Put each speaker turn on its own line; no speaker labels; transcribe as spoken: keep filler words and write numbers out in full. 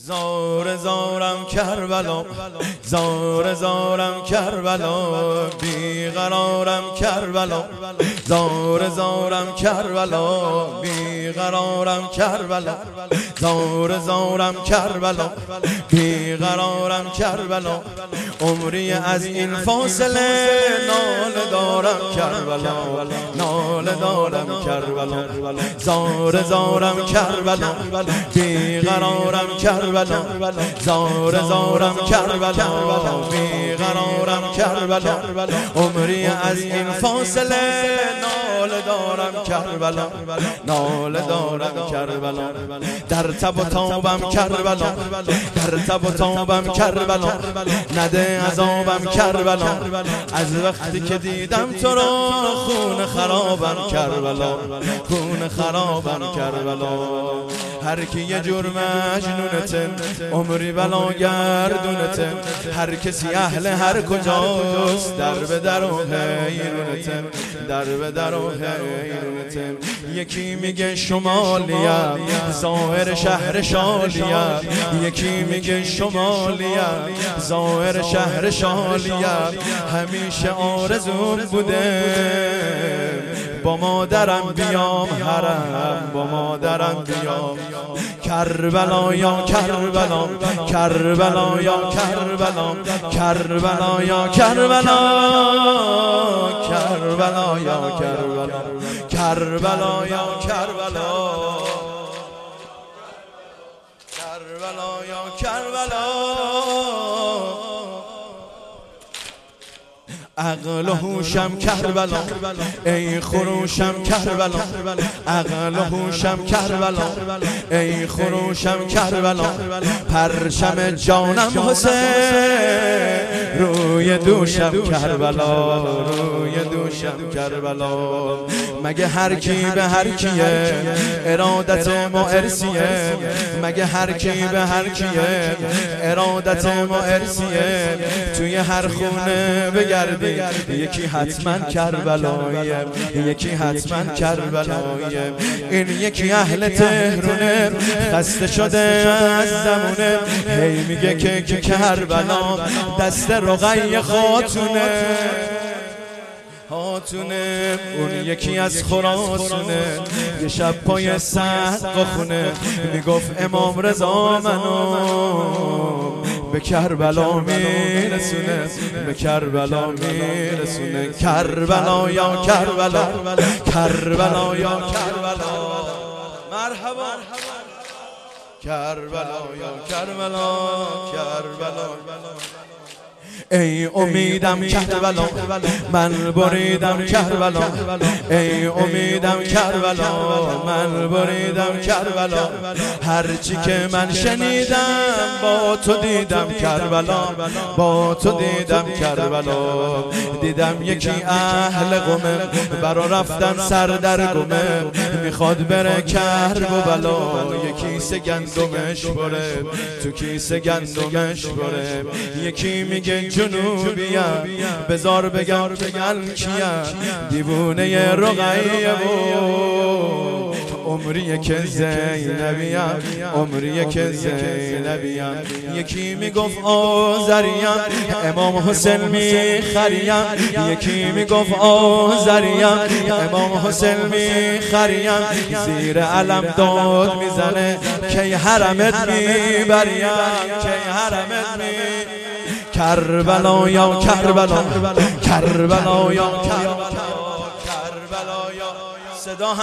زار زارم کربلا، زار زارم کربلا، بیقرارم کربلا، زار زارم کربلا، بیقرارم کربلا، زار زارم کربلا، بیقرارم کربلا، عمری از این فاصله ناله دارم کربلا، ناله دارم کربلا، زار زارم کربلا، بیقرارم کربلا، زار زارم کربلا، بیقرارم کربلا، عمری از این فاصله ناله دارم کربلا، ناله دارم کربلا، در تب و تابم کربلا، در تب و تابم کربلا، نده عذابم کربلا، از وقتی که دیدم تو را خون خرابم کربلا، خون خرابم کربلا، هر کی یه جور مجنونته عمری بلا گردونته، هر کسی اهل هر کجاست در به در و حیرونته، در به در و حیرونته، یکی میگه شمالیم ظاهر شهر شالیم، یکی میگه شمالیم ظاهر شهر شالیم، همیشه آرزوم بوده با مادرم بیام حرم، با مادرم بیام کربلا یا کربلا، کربلا یا کربلا، کربلا یا کربلا، کربلا یا کربلا، کربلا یا کربلا، کربلا یا کربلا، عقل و هوشم کربلا، ای خروشم کربلا، عقل و هوشم کربلا، ای خروشم کربلا، پرچم جانم حسین روی دوشم کربلا، روی دوشم کربلا، مگه هر کی به هر کیه ارادت ما ارسیه، مگه هر کی به هر کیه ارادت ما ارسیه، توی هر خونه بگردی یکی حتما کربلایه، یکی حتما کربلایه، این یکی اهل تهرونه خسته شده از زمونه، هی میگه که که کربلا دست رقیه خاتونه، هاتونه، اون یکی از خراسونه، یه شب پای سقا خونه میگفت امام رضا منو به کربلا میرسونه، به کربلا میرسونه، کربلا یا کربلا، کربلا یا کربلا، مرحبا، کربلا یا کربلا، کربلا، ای امیدم کربلا من بریدم کربلا، ای امیدم کربلا من بریدم کربلا، هرچی که من شنیدم با تو دیدم کربلا، با تو دیدم کربلا، دیدم یکی اهل قمه برا رفتن سر در گمه، میخواد بره کرب و بلا، یکی سه گندمش بره تو کیسه گندمش بره، یکی میگه جنوبیم بزار بگم بگم کیم، دیوونه رقیه و عمریه که زینبیم، عمریه که زینبیم، یکی میگفت آذریم امام حسین میخریم، یکی میگفت آذریم امام حسین میخریم، زیر علم داد میزنه کی حرمت میبریم، کی حرمت میبریم، کربلا یا کربلا، کربلا یا کربلا، کربلا یا صدا